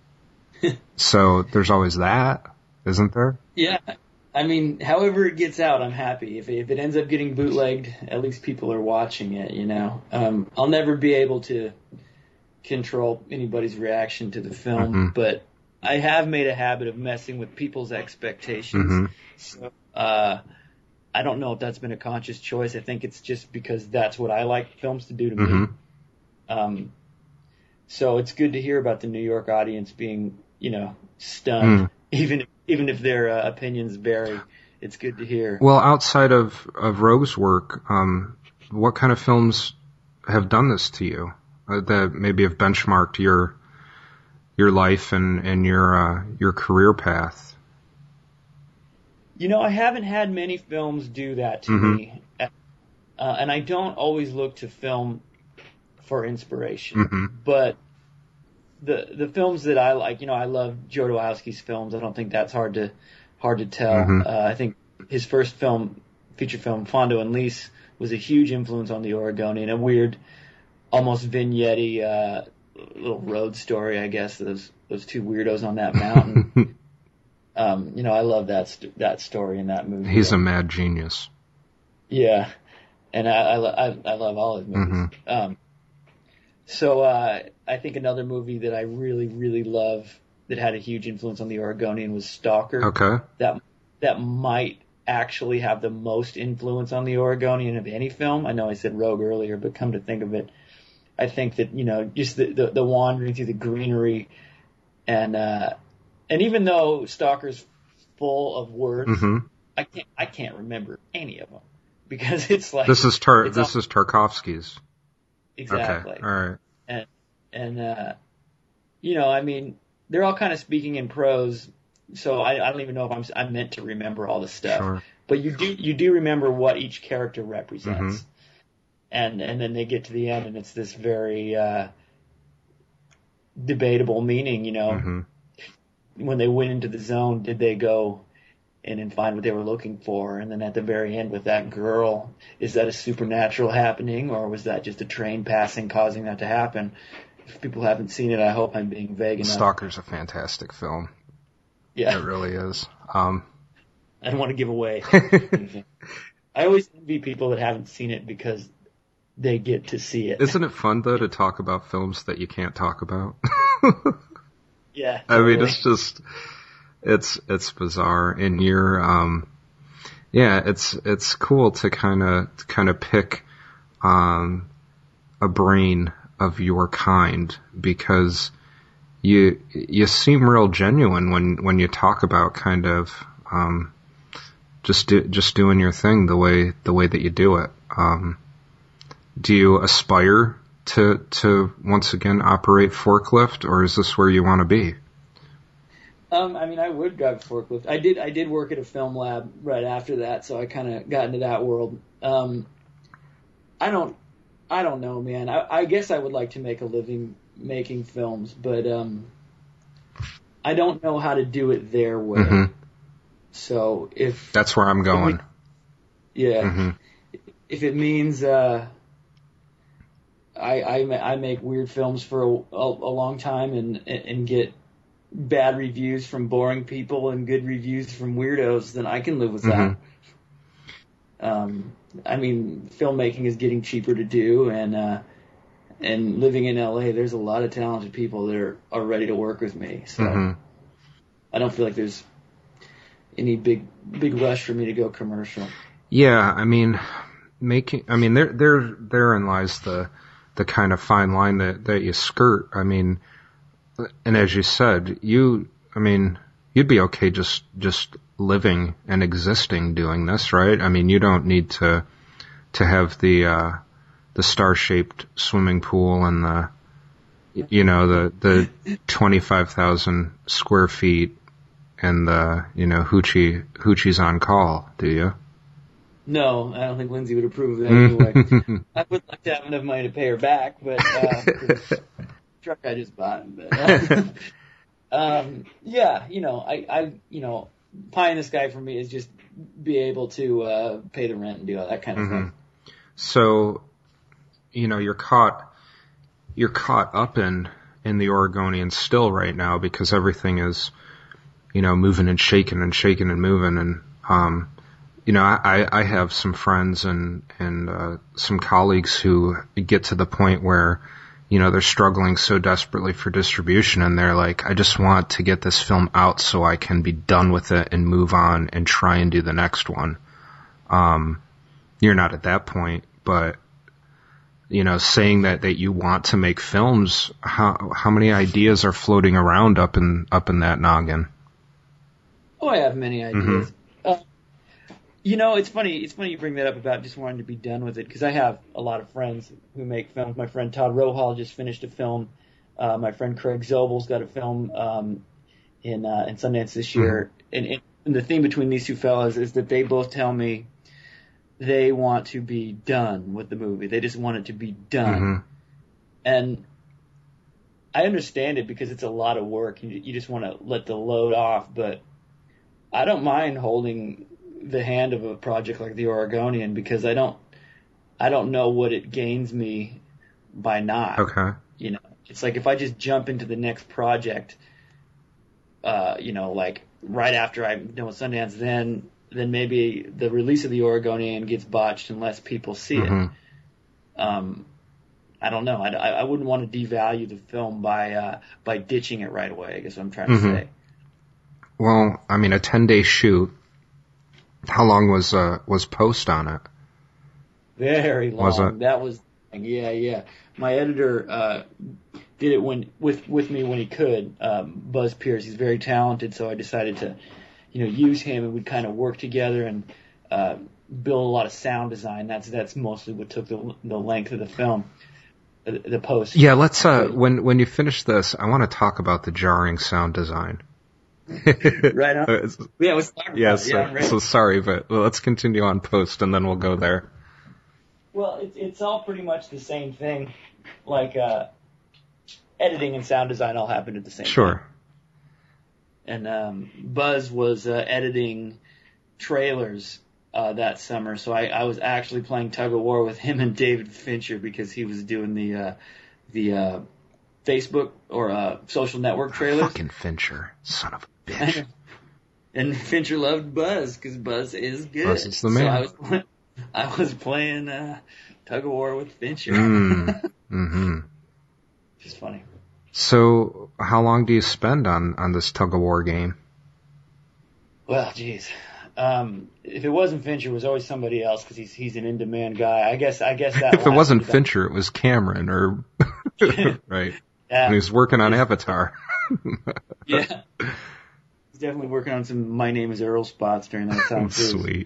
E: So there's always that, isn't there?
F: Yeah. I mean, however it gets out, I'm happy. If it, if it ends up getting bootlegged, at least people are watching it, you know. Um, I'll never be able to control anybody's reaction to the film,
E: Mm-hmm.
F: but I have made a habit of messing with people's expectations.
E: Mm-hmm.
F: So, uh, I don't know if that's been a conscious choice. I think it's just because that's what I like films to do to
E: Mm-hmm.
F: me. Um, so it's good to hear about the New York audience being, you know, stunned,
E: Mm.
F: even even if their uh, opinions vary. It's good to hear.
E: Well, outside of, of Rogue's work, um, what kind of films have done this to you uh, that maybe have benchmarked your your life and, and your uh, your career path?
F: You know, I haven't had many films do that to
E: Mm-hmm.
F: me, uh, and I don't always look to film for inspiration.
E: Mm-hmm.
F: But the the films that I like, you know, I love Jodorowsky's films. I don't think that's hard to hard to tell.
E: Mm-hmm.
F: Uh, I think his first film, feature film, Fondo and Lis, was a huge influence on the Oregonian, a weird, almost vignette-y, uh, little road story, I guess. Those those two weirdos on that mountain. um, you know, I love that st- that story in that movie.
E: He's a mad genius.
F: Yeah, and I I, lo- I, I love all his movies.
E: Mm-hmm.
F: Um, so uh, I think another movie that I really really love that had a huge influence on the Oregonian was Stalker.
E: Okay.
F: That that might actually have the most influence on the Oregonian of any film. I know I said Rogue earlier, but come to think of it, I think that, you know, just the the, the wandering through the greenery, and uh, and even though Stalker's full of words,
E: Mm-hmm.
F: I can't I can't remember any of them because it's like
E: This is Tar.
F: it's
E: This
F: all-
E: is Tarkovsky's.
F: exactly.
E: Okay. All right.
F: and and uh, you know, I mean, they're all kind of speaking in prose, so I, I don't even know if I'm I'm meant to remember all the stuff.
E: Sure.
F: But you do you do remember what each character represents,
E: Mhm.
F: and and then they get to the end, and it's this very uh, debatable meaning. You know,
E: Mhm.
F: when they went into the zone, did they go in and find what they were looking for? And then at the very end with that girl, is that a supernatural happening, or was that just a train passing causing that to happen? If people haven't seen it, I hope I'm being vague enough.
E: Stalker's a fantastic film.
F: Yeah,
E: It really is. Um,
F: I don't want to give away anything. I always envy people that haven't seen it because they get to see it.
E: isn't it fun though to talk about films that you can't talk about?
F: Yeah,
E: I mean,
F: totally.
E: it's just, it's, it's bizarre. And you're, um, yeah, it's, it's cool to kind of, kind of pick, um, a brain of your kind because you, you seem real genuine when, when you talk about kind of, um, just do, just doing your thing the way, the way that you do it. Um, do you aspire to, to once again operate forklift, or is this where you want to be?
F: Um, I mean, I would drive a forklift. I did. I did work at a film lab right after that, so I kind of got into that world. Um, I don't. I don't know, man. I, I guess I would like to make a living making films, but um, I don't know how to do it their way.
E: Mm-hmm.
F: So if
E: That's where I'm going.
F: yeah,
E: Mm-hmm.
F: if it means uh, I, I ma- I make weird films for a, a, a long time and and get bad reviews from boring people and good reviews from weirdos, then I can live with that. Um, I mean, filmmaking is getting cheaper to do, and uh, and living in L A, there's a lot of talented people that are, are ready to work with me. So
E: Mhm.
F: I don't feel like there's any big big rush for me to go commercial.
E: Yeah, I mean, making. I mean, there, there, therein lies the, the kind of fine line that, that you skirt. I mean, and as you said, you. I mean, you'd be okay just, just living and existing doing this, right? I mean, you don't need to, to have the, uh, the star-shaped swimming pool and the, you know, the, the twenty-five thousand square feet and the, you know, hoochie, hoochie's on call, do you?
F: No, I don't think Lindsay would approve of that anyway. I would like to have enough money to pay her back, but uh, the truck I just bought. But, uh, um, yeah, you know, I, I, you know, pie in the sky for me is just be able to uh, pay the rent and do all that kind of
E: Mm-hmm.
F: thing.
E: So, you know, you're caught, you're caught up in, in the Oregonian still right now because everything is, you know, moving and shaking and shaking and moving. And, um, you know, I, I have some friends and, and, uh, some colleagues who get to the point where, you know, they're struggling so desperately for distribution and they're like, I just want to get this film out so I can be done with it and move on and try and do the next one. Um, you're not at that point, but, you know, saying that, that you want to make films, how, how many ideas are floating around up in, up in that noggin?
F: Oh, I have many ideas.
E: Mm-hmm.
F: Uh, you know, it's funny. It's funny you bring that up about just wanting to be done with it because I have a lot of friends who make films. My friend Todd Rohal just finished a film. Uh, my friend Craig Zobel's got a film um, in uh, in Sundance this year. Mm-hmm. And, and the theme between these two fellas is that they both tell me they want to be done with the movie. They just want it to be done.
E: Mm-hmm.
F: And I understand it because it's a lot of work. You, you just want to let the load off, but I don't mind holding the hand of a project like The Oregonian because I don't, I don't know what it gains me by not.
E: Okay.
F: You know, it's like if I just jump into the next project, uh, you know, like right after I'm done with Sundance, then, then maybe the release of The Oregonian gets botched unless people see
E: Mm-hmm.
F: it. Um, I don't know. I, I wouldn't want to devalue the film by, uh, by ditching it right away. I guess what I'm trying to
E: Mm-hmm.
F: say.
E: Well, I mean, a ten-day shoot. How long was uh, was post on it?
F: Very long.
E: Was it?
F: That was yeah, yeah. My editor uh, did it when with with me when he could. Um, Buzz Pierce, he's very talented, so I decided to, you know, use him, and we'd kind of work together and uh, build a lot of sound design. That's that's mostly what took the the length of the film, the, the post.
E: Yeah, let's. Uh, when when you finish this, I want to talk about the jarring sound design.
F: Right on. Yeah, let's talk about
E: yeah,
F: it.
E: so,
F: Yeah, I'm ready.
E: so sorry, but let's continue on post and then we'll go there.
F: Well, it's it's all pretty much the same thing. Like uh, editing and sound design all happened at the same time.
E: Sure.
F: And um, Buzz was uh, editing trailers uh, that summer, so I, I was actually playing tug of war with him and David Fincher because he was doing the uh, the uh, Facebook or uh, social network trailers.
E: Fucking Fincher, son of a bitch.
F: And Fincher loved Buzz because Buzz is good.
E: Buzz is the man.
F: So I was playing, I was playing uh, tug of war with Fincher.
E: Mm. Mm-hmm.
F: Just funny.
E: So, how long do you spend on, on this tug of war game?
F: Well, geez. Um, if it wasn't Fincher, it was always somebody else because he's he's an in-demand guy. I guess I guess that.
E: If it wasn't
F: about...
E: Fincher, it was Cameron, or right?
F: Yeah.
E: And he was working on Avatar.
F: Yeah. He's definitely working on some My Name Is Earl spots during that time too.
E: Sweet.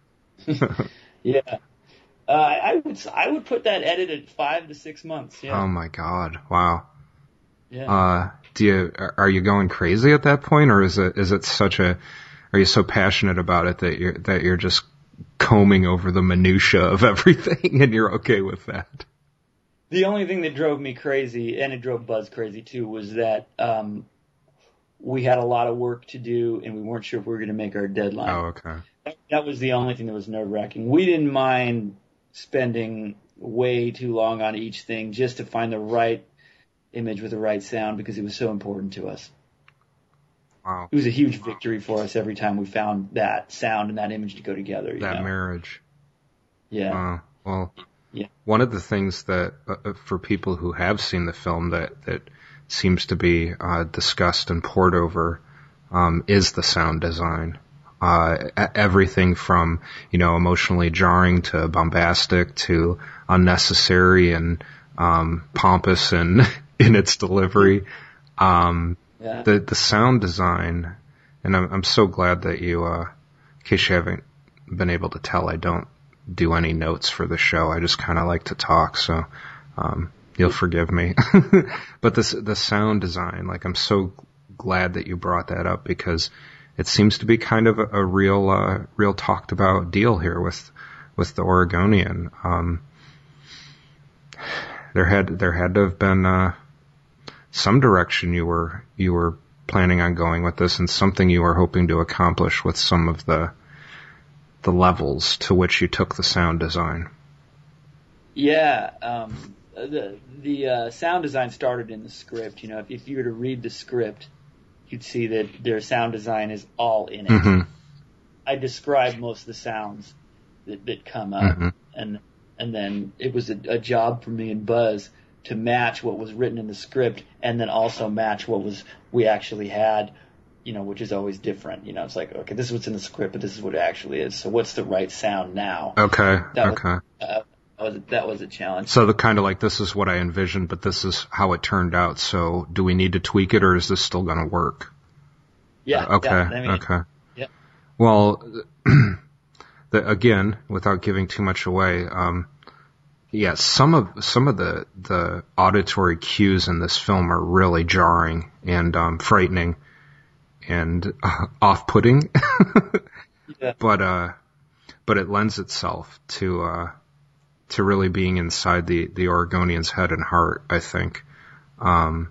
F: Yeah. Uh, I would I would put that edit at five to six months. Yeah.
E: Oh my God! Wow.
F: Yeah.
E: Uh, do you are you going crazy at that point, or is it is it such a are you so passionate about it that you're that you're just combing over the minutia of everything and you're okay with that?
F: The only thing that drove me crazy, and it drove Buzz crazy too, was that um, we had a lot of work to do, and we weren't sure if we were going to make our deadline.
E: Oh, okay.
F: That, that was the only thing that was nerve-wracking. We didn't mind spending way too long on each thing just to find the right image with the right sound because it was so important to us.
E: Wow.
F: It was a huge victory for us every time we found that sound and that image to go together. You
E: That
F: know?
E: marriage.
F: Yeah.
E: Uh, well,
F: Yeah.
E: one of the things that, uh, for people who have seen the film that, that seems to be uh, discussed and poured over um, is the sound design. Uh, everything from, you know, emotionally jarring to bombastic to unnecessary and um, pompous in, in its delivery. Um,
F: Yeah.
E: the, the sound design, and I'm, I'm so glad that you, uh, in case you haven't been able to tell, I don't do any notes for the show. I just kind of like to talk, so um, you'll forgive me. But this the sound design, like I'm so glad that you brought that up because it seems to be kind of a, a real uh, real talked about deal here with with the Oregonian. Um, there had there had to have been uh, some direction you were you were planning on going with this, and something you were hoping to accomplish with some of the the levels to which you took the sound design.
F: Yeah, um, the the uh, sound design started in the script. You know, if, if you were to read the script, you'd see that their sound design is all in it.
E: Mm-hmm.
F: I describe most of the sounds that, that come up,
E: Mm-hmm.
F: and and then it was a, a job for me and Buzz to match what was written in the script, and then also match what was we actually had. You know, which is always different. You know, it's like, okay, this is what's in the script, but this is what it actually is. So what's the right sound now?
E: Okay.
F: That
E: okay.
F: Was, uh, that was that was a challenge.
E: So the kind of like, this is what I envisioned, but this is how it turned out. So do we need to tweak it, or is this still going to work?
F: Yeah.
E: Uh, okay.
F: Yeah, I mean,
E: okay.
F: Yeah.
E: Well, the, again, without giving too much away, um, yeah, some of some of the the auditory cues in this film are really jarring and um, frightening and uh, off-putting.
F: Yeah.
E: But uh, but it lends itself to uh, to really being inside the the Oregonian's head and heart, I think. Um,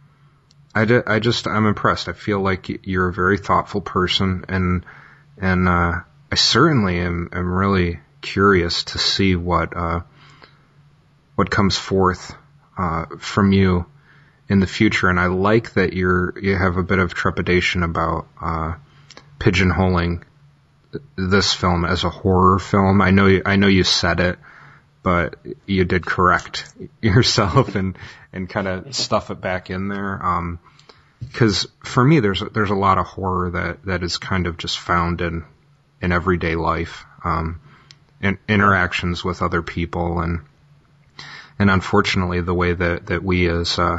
E: I, di- I just I'm impressed. I feel like you're a very thoughtful person, and and uh, I certainly am am really curious to see what uh, what comes forth uh, from you in the future. And I like that you're you have a bit of trepidation about uh, pigeonholing this film as a horror film. I know you, I know you said it, but you did correct yourself and and kind of stuff it back in there. Um, because for me, there's there's a lot of horror that that is kind of just found in in everyday life, um, and interactions with other people, and and unfortunately, the way that that we as uh,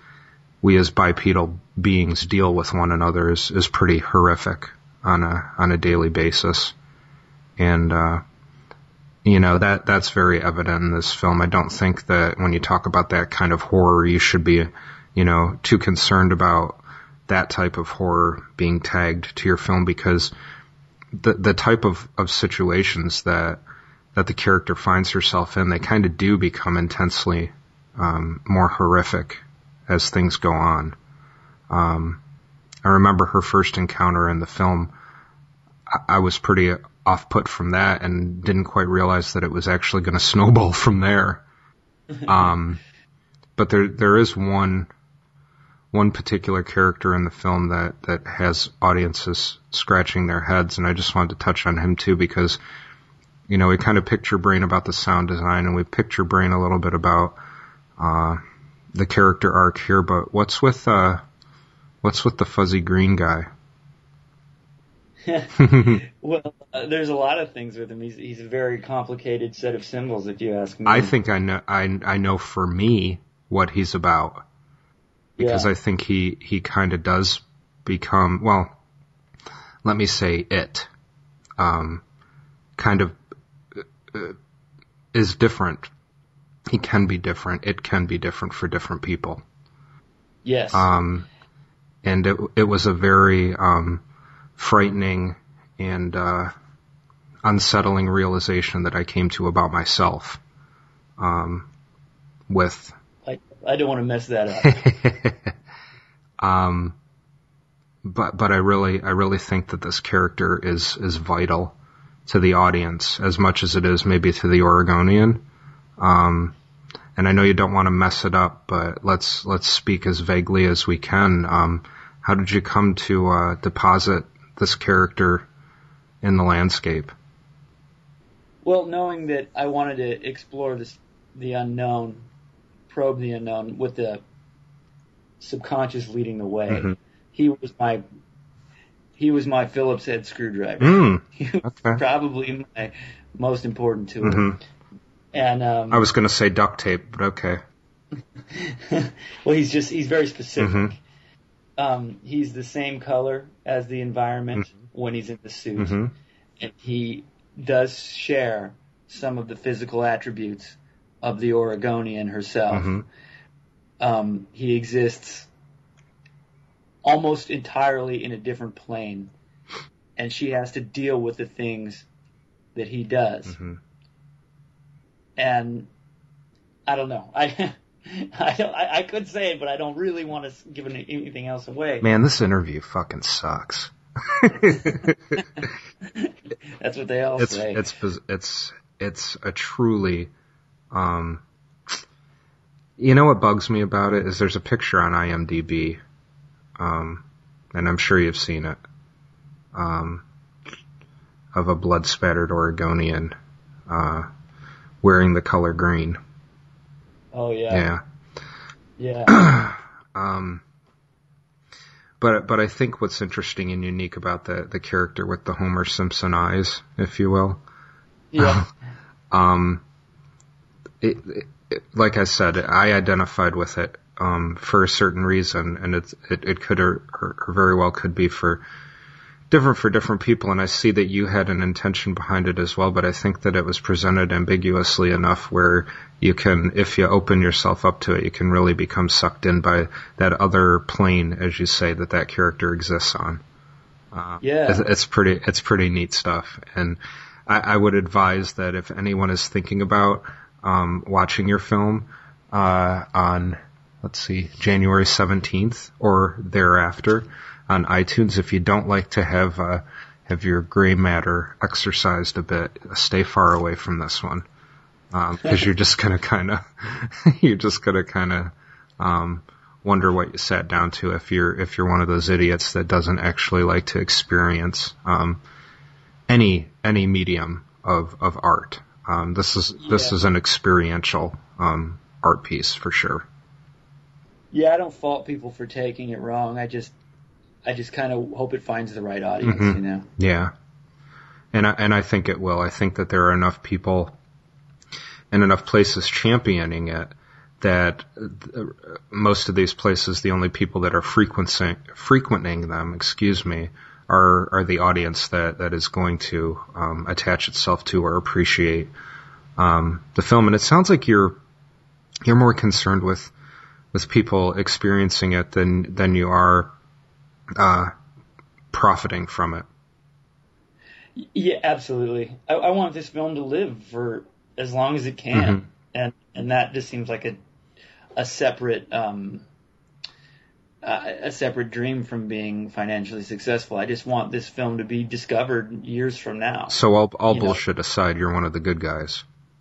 E: we as bipedal beings deal with one another is is pretty horrific on a on a daily basis. And uh you know, that that's very evident in this film. I don't think that when you talk about that kind of horror, you should be, you know, too concerned about that type of horror being tagged to your film, because the the type of, of situations that that the character finds herself in, they kind of do become intensely um more horrific as things go on. Um I remember her first encounter in the film. I, I was pretty off-put from that and didn't quite realize that it was actually going to snowball from there. Um, but there there is one one particular character in the film that, that has audiences scratching their heads, and I just wanted to touch on him too, because, you know, we kind of picked your brain about the sound design, and we picked your brain a little bit about uh, the character arc here. But what's with uh, what's with the fuzzy green guy?
F: Well, uh, there's a lot of things with him. He's he's a very complicated set of symbols, if you ask me.
E: I think I know I I know for me what he's about, because
F: Yeah.
E: I think he he kind of does become, well, let me say it, um, kind of uh, is different. He can be different. It can be different for different people.
F: Yes.
E: Um, and it it was a very um. frightening and uh, unsettling realization that I came to about myself. Um, with
F: I I don't want to mess that up.
E: um, but but I really I really think that this character is is vital to the audience as much as it is maybe to the Oregonian. Um, and I know you don't want to mess it up, but let's let's speak as vaguely as we can. Um, how did you come to uh, deposit this character in the landscape?
F: Well, knowing that I wanted to explore this, the unknown, probe the unknown with the subconscious leading the way,
E: Mm-hmm.
F: he was my he was my Phillips head screwdriver.
E: Mm,
F: He was
E: okay.
F: probably my most important tool.
E: Mhm.
F: And um,
E: I was going to say duct tape, but okay.
F: well, he's just he's very specific.
E: Mhm.
F: Um, he's the same color as the environment when he's in the suit.
E: Mm-hmm.
F: And he does share some of the physical attributes of the Oregonian herself.
E: Mm-hmm.
F: Um, he exists almost entirely in a different plane, and she has to deal with the things that he does.
E: Mm-hmm.
F: And I don't know. I I, don't, I I could say it, but I don't really want to give any- anything else away.
E: Man, this interview fucking sucks.
F: That's what they all
E: It's
F: say.
E: it's it's it's a truly Um, you know what bugs me about it is there's a picture on IMDb, um, and I'm sure you've seen it, um, of a blood-spattered Oregonian uh, wearing the color green.
F: Oh, yeah.
E: Yeah.
F: Yeah.
E: um, but but I think what's interesting and unique about the, the character with the Homer Simpson eyes, if you will,
F: Yeah.
E: um, it, it, like I said, I identified with it um, for a certain reason, and it it, it could or, or very well could be for different for different people, and I see that you had an intention behind it as well, but I think that it was presented ambiguously enough where you can, if you open yourself up to it, you can really become sucked in by that other plane, as you say, that that character exists on. Uh,
F: Yeah.
E: it's, it's pretty, it's pretty neat stuff, and I, I would advise that if anyone is thinking about um, watching your film uh, on, let's see, January seventeenth or thereafter, on iTunes, if you don't like to have uh, have your gray matter exercised a bit, stay far away from this one, because um, you're just gonna kind of you're just gonna kind of um, wonder what you sat down to if you're if you're one of those idiots that doesn't actually like to experience um, any any medium of of art. Um, this is this
F: Yeah.
E: is an experiential um, art piece for sure.
F: Yeah, I don't fault people for taking it wrong. I just I just kind of hope it finds the right audience,
E: Mhm.
F: you know?
E: Yeah. And I, and I think it will. I think that there are enough people and enough places championing it that uh, most of these places, the only people that are frequenting, frequenting them, excuse me, are, are the audience that, that is going to um, attach itself to or appreciate um, the film. And it sounds like you're you're more concerned with with people experiencing it than than you are Uh, profiting from it.
F: Yeah, absolutely. I, I want this film to live for as long as it can,
E: Mhm.
F: and and that just seems like a a separate um uh, a separate dream from being financially successful. I just want this film to be discovered years from now.
E: So all all
F: You know.
E: bullshit aside, you're one of the good guys.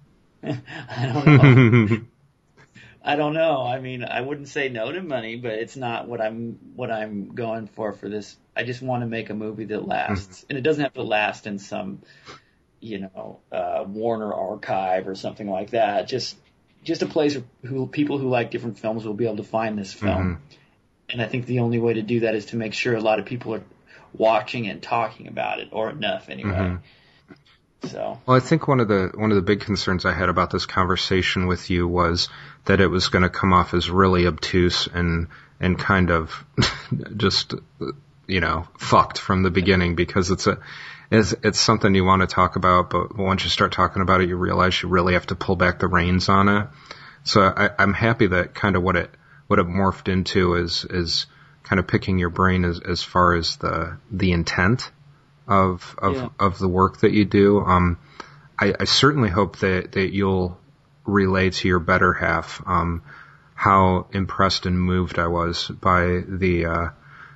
F: I don't know. I don't know. I mean, I wouldn't say no to money, but it's not what I'm what I'm going for for this. I just want to make a movie that lasts, and it doesn't have to last in some, you know, uh, Warner archive or something like that. Just just a place who people who like different films will be able to find this film.
E: Mhm.
F: And I think the only way to do that is to make sure a lot of people are watching and talking about it, or enough anyway.
E: Mhm.
F: So
E: Well, I think one of the one of the big concerns I had about this conversation with you was that it was going to come off as really obtuse and and kind of just, you know, fucked from the beginning, because it's a it's, it's something you want to talk about, but once you start talking about it, you realize you really have to pull back the reins on it. So I, I'm happy that kind of what it what it morphed into is is kind of picking your brain as as far as the the intent of of
F: Yeah.
E: of the work that you do. Um, I, I certainly hope that that you'll relay to your better half um, how impressed and moved I was by the uh,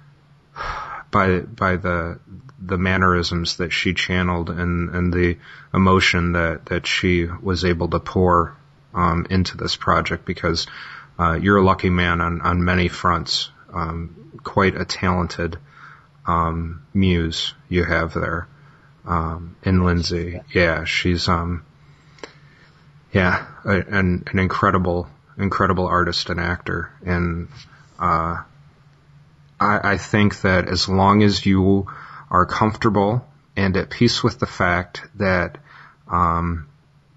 E: by by the the mannerisms that she channeled and and the emotion that that she was able to pour um, into this project, because uh, you're a lucky man on on many fronts. Um, quite a talented um, muse you have there um, in Lindsay. Yeah, she's um, yeah, a, an an incredible incredible artist and actor, and uh, I, I think that as long as you are comfortable and at peace with the fact that um,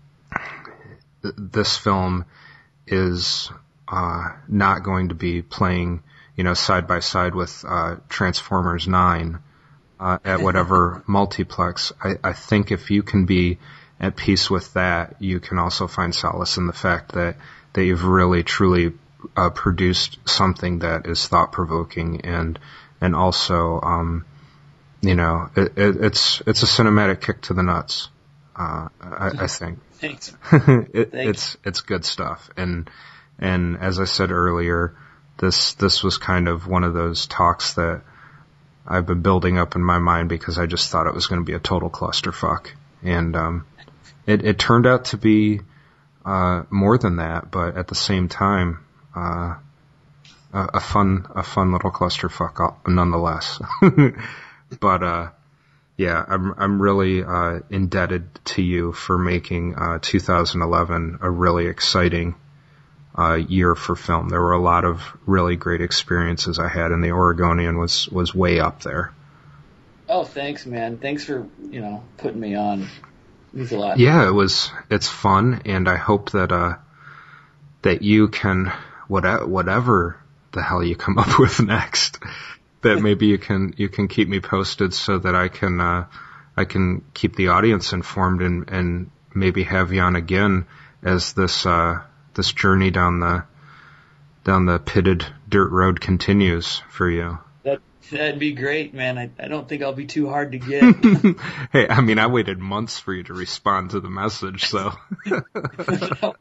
E: th- this film is uh, not going to be playing, you know, side by side with uh, Transformers nine uh, at whatever multiplex, I, I think if you can be at peace with that, you can also find solace in the fact that, that you've really, truly uh, produced something that is thought-provoking and and also, um, you know, it, it, it's it's a cinematic kick to the nuts. Uh, I, I think
F: thanks.
E: it,
F: Thanks.
E: it's it's good stuff, and and as I said earlier, this this was kind of one of those talks that I've been building up in my mind because I just thought it was going to be a total clusterfuck, and um, it it turned out to be uh, more than that, but at the same time, uh, a, a fun, a fun little clusterfuck nonetheless. But, uh, yeah, I'm, I'm really, uh, indebted to you for making, uh, two thousand eleven a really exciting, uh, year for film. There were a lot of really great experiences I had, and the Oregonian was, was way up there.
F: Oh, thanks, man. Thanks for, you know, putting me on. It means a lot.
E: Yeah, it was, it's fun, and I hope that, uh, that you can, whatever, whatever the hell you come up with next, that maybe you can, you can keep me posted so that I can, uh, I can keep the audience informed and, and maybe have you on again as this, uh, this journey down the, down the pitted dirt road continues for you.
F: That, that'd be great, man. I, I don't think I'll be too hard to get.
E: Hey, I mean, I waited months for you to respond to the message, so.
F: No,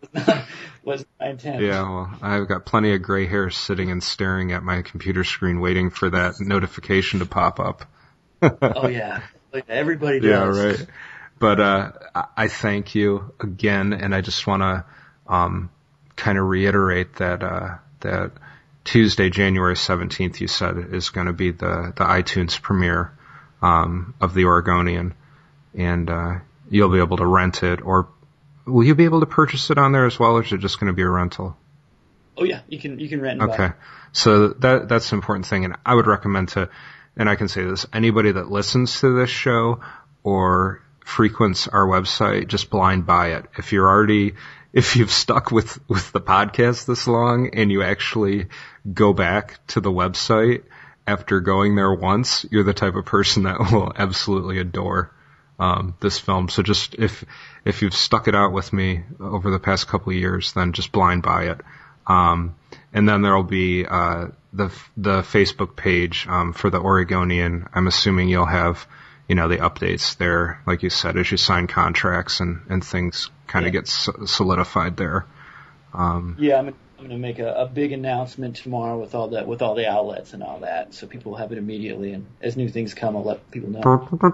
F: wasn't my intent.
E: Yeah, well, I've got plenty of gray hair sitting and staring at my computer screen waiting for that notification to pop up.
F: Oh, yeah. Everybody does.
E: Yeah, right. But uh, I thank you again, and I just want to um, kind of reiterate that uh, that Tuesday, January seventeenth, you said, is going to be the, the iTunes premiere um, of The Oregonian, and uh, you'll be able to rent it, or will you be able to purchase it on there as well, or is it just going to be a rental?
F: Oh, yeah, you can you can rent and
E: Okay,
F: buy.
E: so that that's an important thing, and I would recommend to, and I can say this, anybody that listens to this show or frequents our website, just blind buy it. If you're already, if you've stuck with, with the podcast this long and you actually go back to the website after going there once, you're the type of person that will absolutely adore um, this film. So just, if, if you've stuck it out with me over the past couple of years, then just blind buy it. Um, and then there'll be, uh, the, the Facebook page, um, for the Oregonian. I'm assuming you'll have, you know, the updates there, like you said, as you sign contracts and, and things kind of
F: Yeah.
E: get solidified there. Um,
F: Yeah, I'm, I'm going to make a, a big announcement tomorrow with all that, with all the outlets and all that, so people will have it immediately. And as new things come, I'll let people know.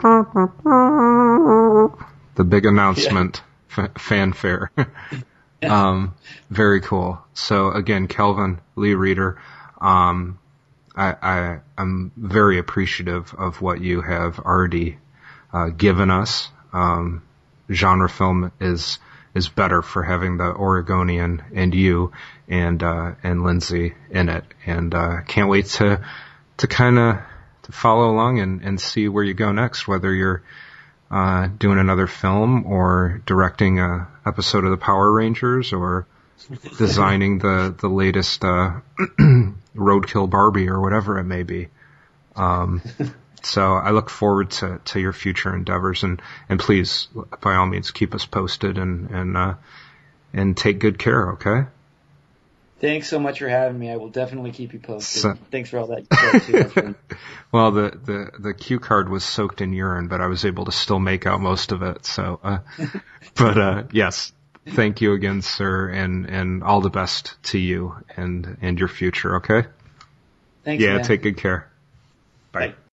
E: The big announcement, f- fanfare. um, very cool. So again, Kelvin Lee Reeder, um, I, I, I'm very appreciative of what you have already uh, given us. Um, genre film is is better for having the Oregonian and you and uh, and Lindsay in it, and uh, can't wait to to kind of to follow along and, and see where you go next. Whether you're uh, doing another film or directing a episode of the Power Rangers or designing the the latest uh, Roadkill Barbie or whatever it may be. Um, so I look forward to, to your future endeavors, and, and please, by all means, keep us posted and and uh, and take good care. Okay.
F: Thanks so much for having me. I will definitely keep you posted.
E: So,
F: Thanks for all that you said, too, my friend.
E: well, the, the, the cue card was soaked in urine, but I was able to still make out most of it. So, uh, but uh, yes. Thank you again, sir, and, and all the best to you and, and your future, okay?
F: Thanks,
E: yeah,
F: man.
E: take good care. Bye.
F: Bye.